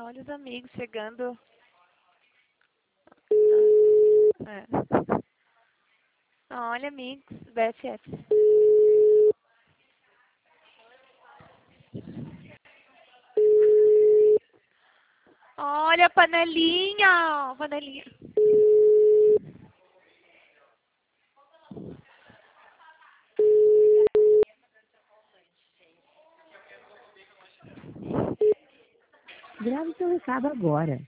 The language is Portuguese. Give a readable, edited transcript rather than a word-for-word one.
Olha os amigos chegando. É. Olha, amigos, BFF. Olha a panelinha, panelinha. Grave seu recado agora.